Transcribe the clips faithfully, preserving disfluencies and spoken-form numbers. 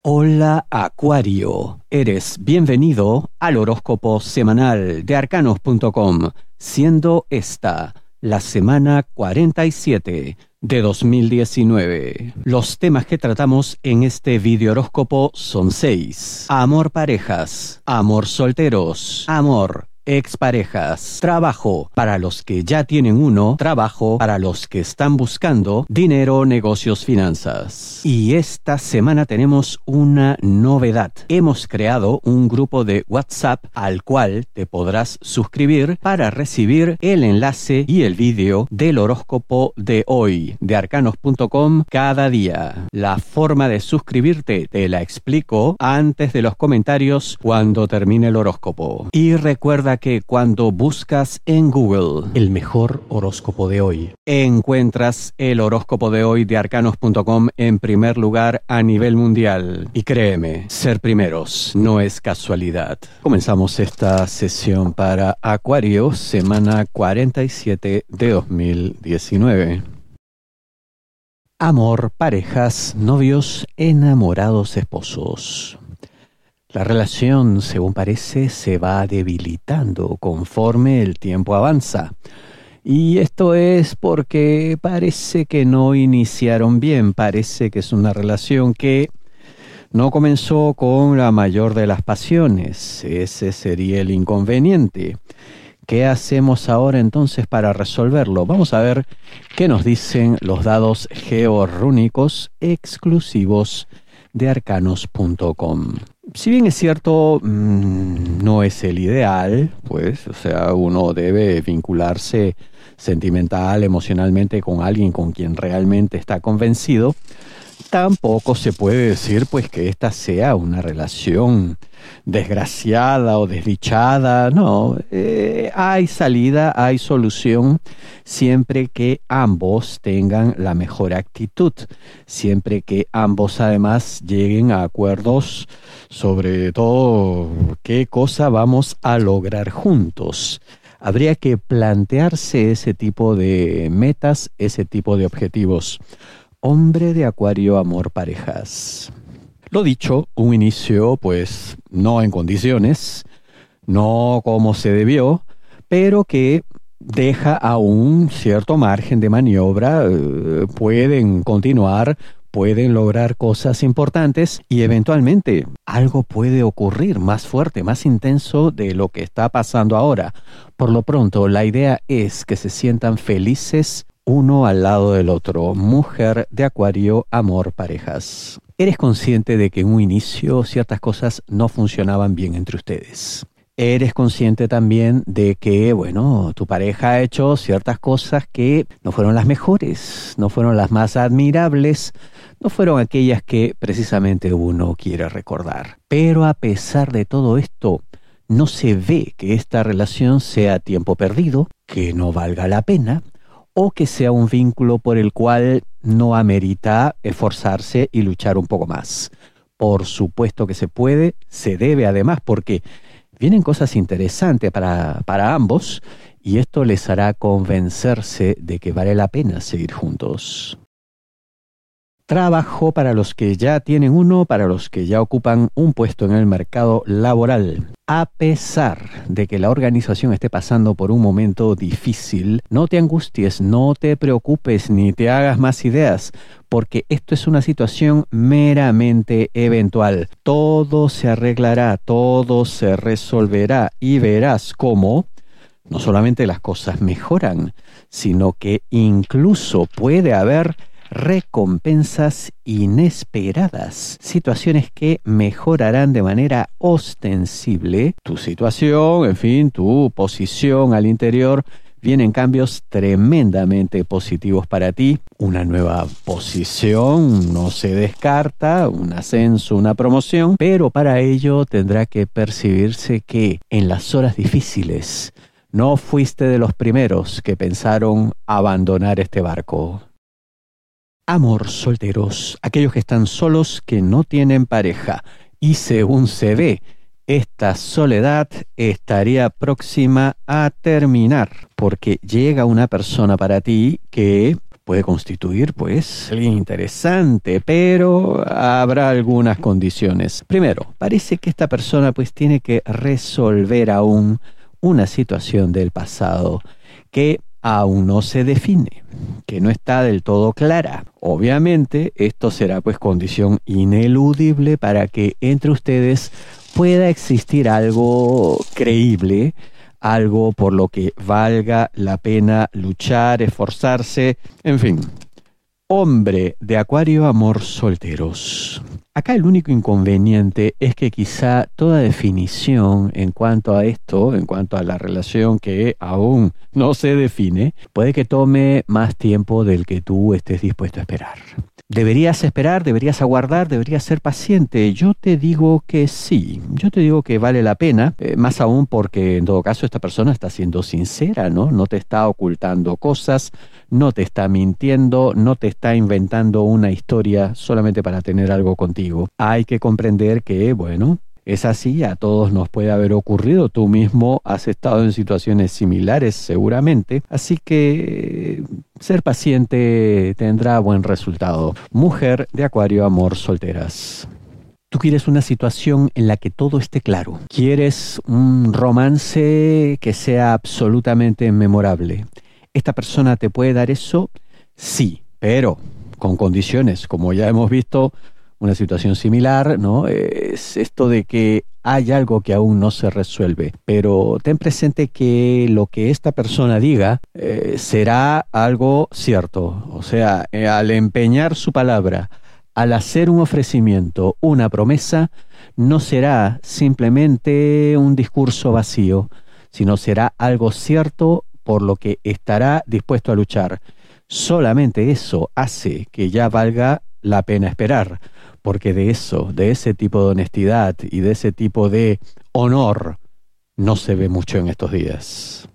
Hola Acuario, eres bienvenido al horóscopo semanal de arcanos punto com, siendo esta la semana cuarenta y siete de dos mil diecinueve. Los temas que tratamos en este video horóscopo son seis: amor parejas, amor solteros, amor exparejas, trabajo para los que ya tienen uno, trabajo para los que están buscando, dinero, negocios, finanzas. Y esta semana tenemos una novedad. Hemos creado un grupo de WhatsApp al cual te podrás suscribir para recibir el enlace y el vídeo del horóscopo de hoy de arcanos punto com cada día. La forma de suscribirte te la explico antes de los comentarios cuando termine el horóscopo. Y recuerda que cuando buscas en Google el mejor horóscopo de hoy, encuentras el horóscopo de hoy de arcanos punto com en primer lugar a nivel mundial. Y créeme, ser primeros no es casualidad. Comenzamos esta sesión para Acuario, semana cuarenta y siete de dos mil diecinueve. Amor, parejas, novios, enamorados, esposos. La relación, según parece, se va debilitando conforme el tiempo avanza. Y esto es porque parece que no iniciaron bien. Parece que es una relación que no comenzó con la mayor de las pasiones. Ese sería el inconveniente. ¿Qué hacemos ahora entonces para resolverlo? Vamos a ver qué nos dicen los dados georrúnicos exclusivos de arcanos punto com. Si bien es cierto, mmm, no es el ideal, pues, o sea, uno debe vincularse sentimental, emocionalmente con alguien con quien realmente está convencido, tampoco se puede decir, pues, que esta sea una relación desgraciada o desdichada. No, eh, hay salida, hay solución, siempre que ambos tengan la mejor actitud, siempre que ambos además lleguen a acuerdos sobre todo qué cosa vamos a lograr juntos. Habría que plantearse ese tipo de metas, ese tipo de objetivos. Hombre de Acuario, amor, parejas. Lo dicho, un inicio pues no en condiciones, no como se debió, pero que deja aún cierto margen de maniobra. Eh, pueden continuar, pueden lograr cosas importantes y eventualmente algo puede ocurrir más fuerte, más intenso de lo que está pasando ahora. Por lo pronto, la idea es que se sientan felices uno al lado del otro. Mujer de Acuario, amor, parejas. ¿Eres consciente de que en un inicio ciertas cosas no funcionaban bien entre ustedes? ¿Eres consciente también de que, bueno, tu pareja ha hecho ciertas cosas que no fueron las mejores, no fueron las más admirables, no fueron aquellas que precisamente uno quiere recordar? Pero a pesar de todo esto, no se ve que esta relación sea tiempo perdido, que no valga la pena, o que sea un vínculo por el cual no amerita esforzarse y luchar un poco más. Por supuesto que se puede, se debe además, porque vienen cosas interesantes para, para ambos y esto les hará convencerse de que vale la pena seguir juntos. Trabajo para los que ya tienen uno, para los que ya ocupan un puesto en el mercado laboral. A pesar de que la organización esté pasando por un momento difícil, no te angusties, no te preocupes ni te hagas más ideas, porque esto es una situación meramente eventual. Todo se arreglará, todo se resolverá y verás cómo no solamente las cosas mejoran, sino que incluso puede haber recompensas inesperadas, situaciones que mejorarán de manera ostensible tu situación, en fin, tu posición al interior. Vienen cambios tremendamente positivos para ti, una nueva posición, no se descarta, un ascenso, una promoción, pero para ello tendrá que percibirse que en las horas difíciles no fuiste de los primeros que pensaron abandonar este barco. Amor, solteros, aquellos que están solos, que no tienen pareja. Y según se ve, esta soledad estaría próxima a terminar, porque llega una persona para ti que puede constituir, pues, alguien interesante, pero habrá algunas condiciones. Primero, parece que esta persona, pues, tiene que resolver aún una situación del pasado que aún no se define, que no está del todo clara. Obviamente, esto será, pues, condición ineludible para que entre ustedes pueda existir algo creíble, algo por lo que valga la pena luchar, esforzarse, en fin. Hombre de Acuario, amor, solteros. Acá el único inconveniente es que quizá toda definición en cuanto a esto, en cuanto a la relación que aún no se define, puede que tome más tiempo del que tú estés dispuesto a esperar. ¿Deberías esperar? ¿Deberías aguardar? ¿Deberías ser paciente? Yo te digo que sí, yo te digo que vale la pena, eh, más aún porque en todo caso esta persona está siendo sincera, ¿no? No te está ocultando cosas, no te está mintiendo, no te está inventando una historia solamente para tener algo contigo. Hay que comprender que, bueno, es así, a todos nos puede haber ocurrido, tú mismo has estado en situaciones similares seguramente, así que ser paciente tendrá buen resultado. Mujer de Acuario, amor, solteras. Tú quieres una situación en la que todo esté claro. Quieres un romance que sea absolutamente memorable. ¿Esta persona te puede dar eso? Sí, pero con condiciones, como ya hemos visto. Una situación similar, ¿no? Es esto de que hay algo que aún no se resuelve, pero ten presente que lo que esta persona diga eh, será algo cierto. O sea, eh, al empeñar su palabra, al hacer un ofrecimiento, una promesa, no será simplemente un discurso vacío, sino será algo cierto por lo que estará dispuesto a luchar. Solamente eso hace que ya valga la pena esperar. Porque de eso, de ese tipo de honestidad y de ese tipo de honor, no se ve mucho en estos días.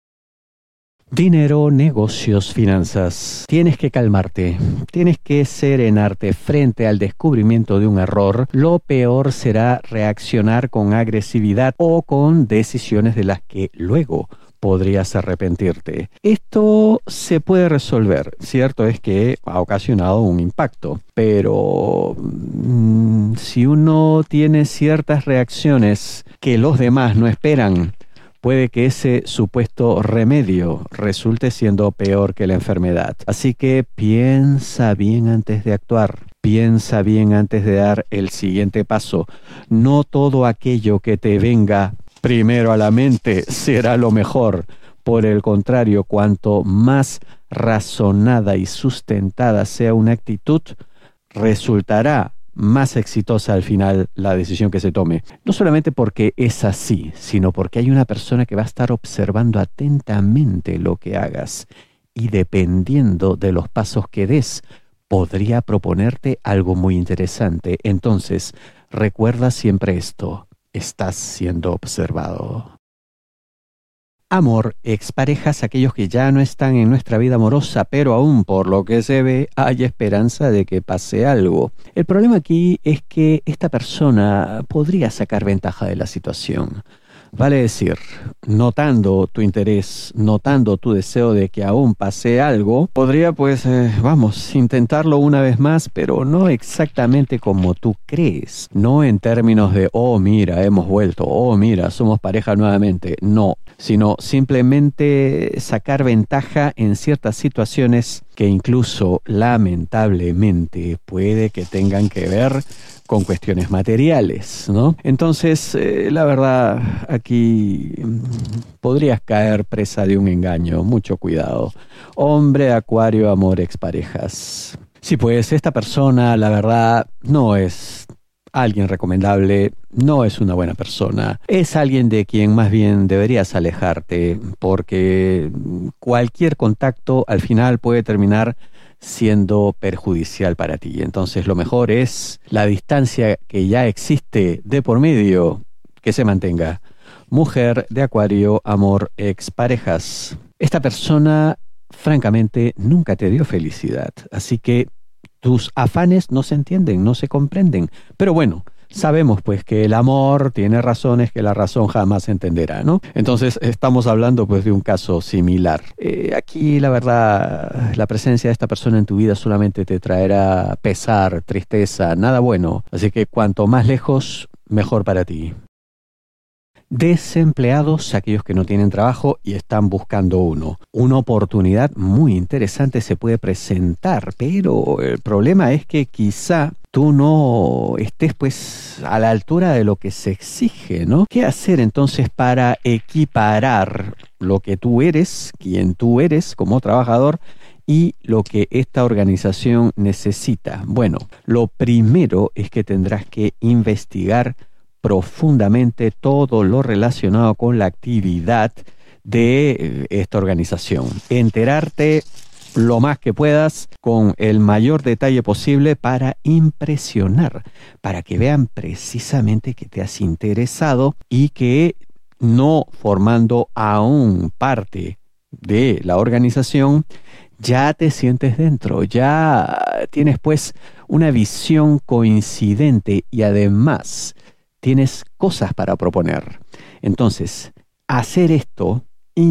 Dinero, negocios, finanzas. Tienes que calmarte, tienes que serenarte frente al descubrimiento de un error. Lo peor será reaccionar con agresividad o con decisiones de las que luego podrías arrepentirte. Esto se puede resolver. Cierto es que ha ocasionado un impacto, pero mmm, si uno tiene ciertas reacciones que los demás no esperan, puede que ese supuesto remedio resulte siendo peor que la enfermedad. Así que piensa bien antes de actuar. Piensa bien antes de dar el siguiente paso. No todo aquello que te venga primero a la mente será lo mejor. Por el contrario, cuanto más razonada y sustentada sea una actitud, resultará más exitosa al final la decisión que se tome. No solamente porque es así, sino porque hay una persona que va a estar observando atentamente lo que hagas y dependiendo de los pasos que des, podría proponerte algo muy interesante. Entonces, recuerda siempre esto. Estás siendo observado. Amor, exparejas, aquellos que ya no están en nuestra vida amorosa, pero aún por lo que se ve hay esperanza de que pase algo. El problema aquí es que esta persona podría sacar ventaja de la situación. Vale decir, notando tu interés, notando tu deseo de que aún pase algo, podría pues, eh, vamos, intentarlo una vez más, pero no exactamente como tú crees. No en términos de, oh mira, hemos vuelto, oh mira, somos pareja nuevamente. No, sino simplemente sacar ventaja en ciertas situaciones que incluso lamentablemente puede que tengan que ver con cuestiones materiales, ¿no? Entonces, eh, la verdad, aquí podrías caer presa de un engaño. Mucho cuidado. Hombre, Acuario, amor, exparejas. Sí, pues esta persona, la verdad, no es alguien recomendable, no es una buena persona. Es alguien de quien más bien deberías alejarte, porque cualquier contacto al final puede terminar siendo perjudicial para ti. Entonces lo mejor es la distancia que ya existe de por medio, que se mantenga. Mujer de Acuario, amor, exparejas. Esta persona, francamente, nunca te dio felicidad, así que tus afanes no se entienden, no se comprenden. Pero bueno, sabemos pues que el amor tiene razones que la razón jamás entenderá, ¿no? Entonces estamos hablando pues de un caso similar. Eh, aquí la verdad, la presencia de esta persona en tu vida solamente te traerá pesar, tristeza, nada bueno. Así que cuanto más lejos, mejor para ti. Desempleados, aquellos que no tienen trabajo y están buscando uno. Una oportunidad muy interesante se puede presentar, pero el problema es que quizá tú no estés pues a la altura de lo que se exige, ¿no? ¿Qué hacer entonces para equiparar lo que tú eres, quien tú eres como trabajador, y lo que esta organización necesita? Bueno, lo primero es que tendrás que investigar profundamente todo lo relacionado con la actividad de esta organización. Enterarte lo más que puedas con el mayor detalle posible para impresionar, para que vean precisamente que te has interesado y que no formando aún parte de la organización, ya te sientes dentro, ya tienes pues una visión coincidente y además tienes cosas para proponer. Entonces, hacer esto,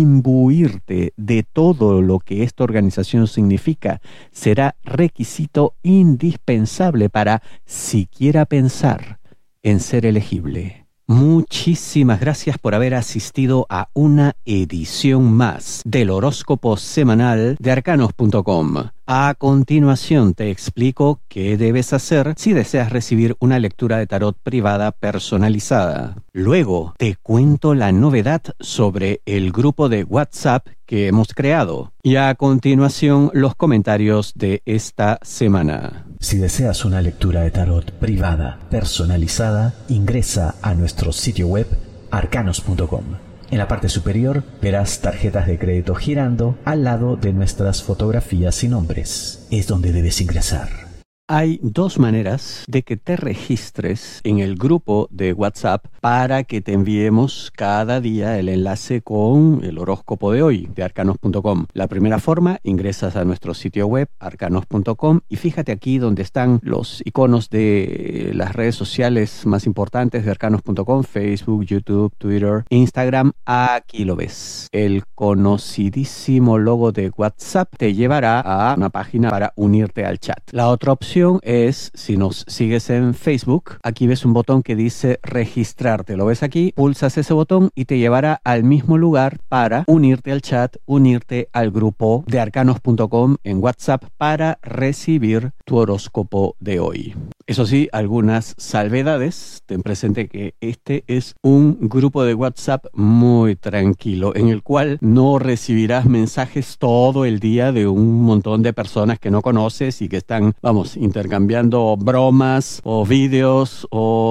imbuirte de todo lo que esta organización significa, será requisito indispensable para siquiera pensar en ser elegible. Muchísimas gracias por haber asistido a una edición más del horóscopo semanal de arcanos punto com. A continuación te explico qué debes hacer si deseas recibir una lectura de tarot privada personalizada. Luego te cuento la novedad sobre el grupo de WhatsApp que hemos creado. Y a continuación los comentarios de esta semana. Si deseas una lectura de tarot privada personalizada, ingresa a nuestro sitio web arcanos punto com. En la parte superior verás tarjetas de crédito girando al lado de nuestras fotografías y nombres. Es donde debes ingresar. Hay dos maneras de que te registres en el grupo de WhatsApp para que te enviemos cada día el enlace con el horóscopo de hoy de arcanos punto com. La primera forma, ingresas a nuestro sitio web arcanos punto com y fíjate aquí donde están los iconos de las redes sociales más importantes de arcanos punto com, Facebook, YouTube, Twitter, Instagram. Aquí lo ves. El conocidísimo logo de WhatsApp te llevará a una página para unirte al chat. La otra opción es, si nos sigues en Facebook, aquí ves un botón que dice registrarte. Lo ves aquí, pulsas ese botón y te llevará al mismo lugar para unirte al chat, unirte al grupo de arcanos punto com en WhatsApp para recibir tu horóscopo de hoy. Eso sí, algunas salvedades. Ten presente que este es un grupo de WhatsApp muy tranquilo, en el cual no recibirás mensajes todo el día de un montón de personas que no conoces y que están, vamos, intercambiando bromas o vídeos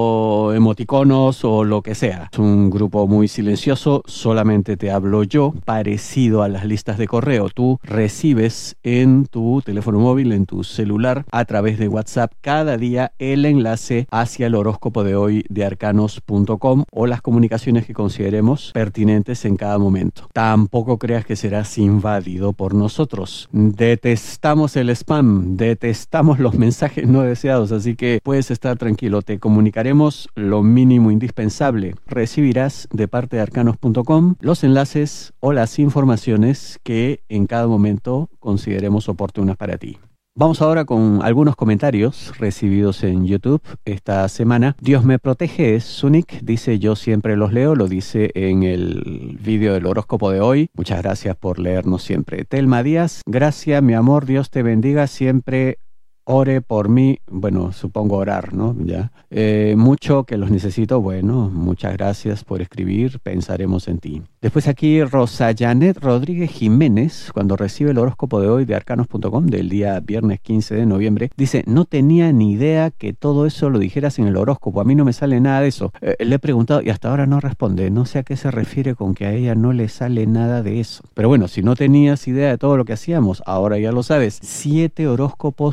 o emoticonos o lo que sea. Es un grupo muy silencioso, solamente te hablo yo, parecido a las listas de correo. Tú recibes en tu teléfono móvil, en tu celular, a través de WhatsApp cada día el enlace hacia el horóscopo de hoy de arcanos punto com o las comunicaciones que consideremos pertinentes en cada momento. Tampoco creas que serás invadido por nosotros. Detestamos el spam, detestamos los mensajes no deseados, así que puedes estar tranquilo. Te comunicaremos lo mínimo indispensable. Recibirás de parte de arcanos punto com los enlaces o las informaciones que en cada momento consideremos oportunas para ti. Vamos ahora con algunos comentarios recibidos en YouTube esta semana. Dios me protege, es Sunik, dice yo siempre los leo, lo dice en el vídeo del horóscopo de hoy. Muchas gracias por leernos siempre. Telma Díaz, gracias mi amor, Dios te bendiga, siempre ore por mí, bueno, supongo orar, ¿no? Ya. Eh, mucho que los necesito, bueno, muchas gracias por escribir, pensaremos en ti. Después aquí Rosa Janet Rodríguez Jiménez, cuando recibe el horóscopo de hoy de arcanos punto com del día viernes quince de noviembre, dice, no tenía ni idea que todo eso lo dijeras en el horóscopo, a mí no me sale nada de eso. Eh, le he preguntado y hasta ahora no responde, no sé a qué se refiere con que a ella no le sale nada de eso. Pero bueno, si no tenías idea de todo lo que hacíamos, ahora ya lo sabes, siete horóscopos cada día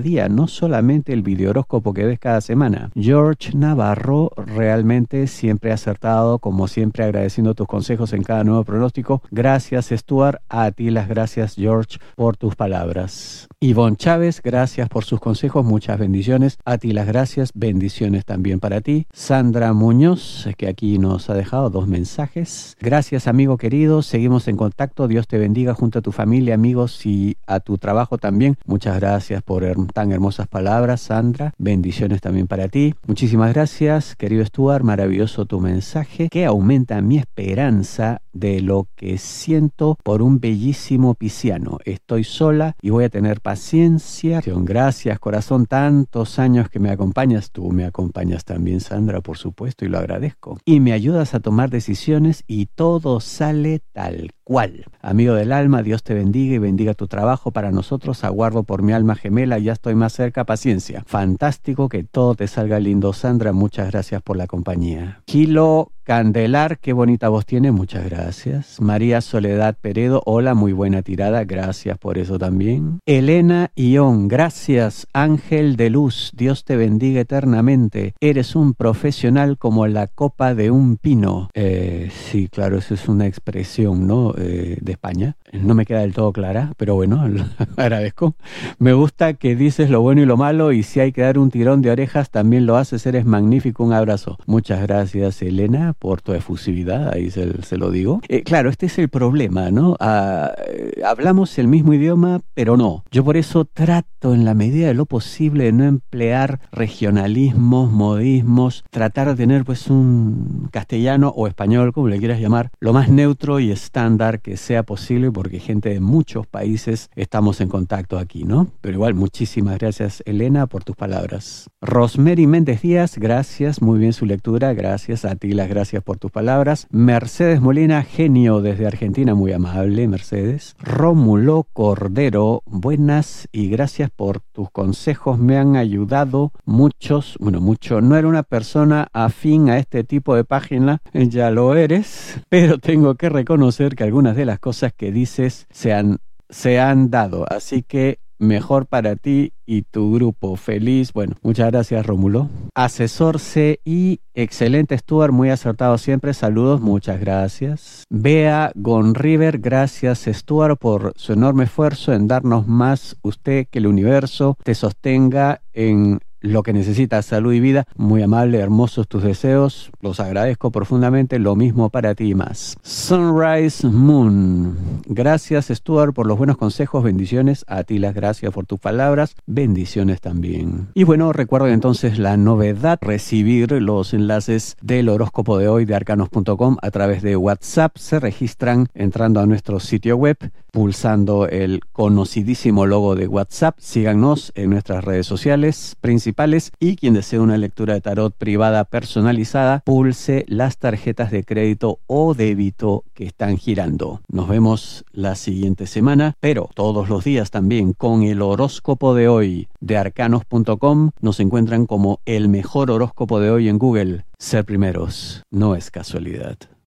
día, no solamente el videohoróscopo que ves cada semana. George Navarro, realmente siempre acertado, como siempre agradeciendo tus consejos en cada nuevo pronóstico. Gracias, Stuart. A ti las gracias, George, por tus palabras. Ivonne Chávez, gracias por sus consejos, muchas bendiciones. A ti las gracias, bendiciones también para ti. Sandra Muñoz, que aquí nos ha dejado dos mensajes. Gracias, amigo querido, seguimos en contacto. Dios te bendiga junto a tu familia, amigos y a tu trabajo también. Muchas gracias por her- tan hermosas palabras, Sandra. Bendiciones también para ti. Muchísimas gracias, querido Stuart, maravilloso tu mensaje que aumenta mi esperanza de lo que siento por un bellísimo pisciano. Estoy sola y voy a tener paciencia. Gracias, corazón, tantos años que me acompañas. Tú me acompañas también, Sandra, por supuesto, y lo agradezco. Y me ayudas a tomar decisiones y todo sale tal cual. Amigo del alma, Dios te bendiga y bendiga tu trabajo. Para nosotros, aguardo por mi alma gemela, ya estoy más cerca, paciencia. Fantástico, que todo te salga lindo, Sandra. Muchas gracias por la compañía. Kilo Candelar, qué bonita voz tiene, muchas gracias. María Soledad Peredo, hola, muy buena tirada, gracias por eso también. Elena Ión, gracias. Ángel de luz, Dios te bendiga eternamente. Eres un profesional como la copa de un pino. Eh, sí, claro, eso es una expresión, ¿no? Eh, de España. No me queda del todo clara, pero bueno, lo agradezco. Me gusta que dices lo bueno y lo malo, y si hay que dar un tirón de orejas, también lo haces, eres magnífico, un abrazo. Muchas gracias, Elena, por tu efusividad, ahí se, se lo digo. Eh, claro, este es el problema, ¿no? Ah, eh, hablamos el mismo idioma, pero no. Yo por eso trato en la medida de lo posible de no emplear regionalismos, modismos, tratar de tener pues un castellano o español, como le quieras llamar, lo más neutro y estándar que sea posible, porque gente de muchos países estamos en contacto aquí, ¿no? Pero igual, muchísimas gracias, Elena, por tus palabras. Rosemary Méndez Díaz, gracias, muy bien su lectura, gracias a ti, las gracias por tus palabras. Mercedes Molina, genio desde Argentina, muy amable, Mercedes. Rómulo Cordero, buenas y gracias por tus consejos, me han ayudado muchos, bueno, mucho, no era una persona afín a este tipo de página, ya lo eres, pero tengo que reconocer que algunas de las cosas que dices se han, se han dado, así que mejor para ti y tu grupo. Feliz. Bueno, muchas gracias, Rómulo. Asesor C I, excelente, Stuart, muy acertado siempre. Saludos, muchas gracias. Bea Gonriver, gracias, Stuart, por su enorme esfuerzo en darnos más. Usted, que el universo te sostenga en lo que necesitas, salud y vida. Muy amable, hermosos tus deseos, los agradezco profundamente, lo mismo para ti y más. Sunrise Moon, gracias, Stuart, por los buenos consejos, bendiciones. A ti las gracias por tus palabras, bendiciones también. Y bueno, recuerden entonces la novedad, recibir los enlaces del horóscopo de hoy de arcanos punto com a través de WhatsApp. Se registran entrando a nuestro sitio web, pulsando el conocidísimo logo de WhatsApp. Síganos en nuestras redes sociales principales, y quien desee una lectura de tarot privada personalizada, pulse las tarjetas de crédito o débito que están girando. Nos vemos la siguiente semana, pero todos los días también con el horóscopo de hoy de arcanos punto com. Nos encuentran como el mejor horóscopo de hoy en Google. Ser primeros no es casualidad.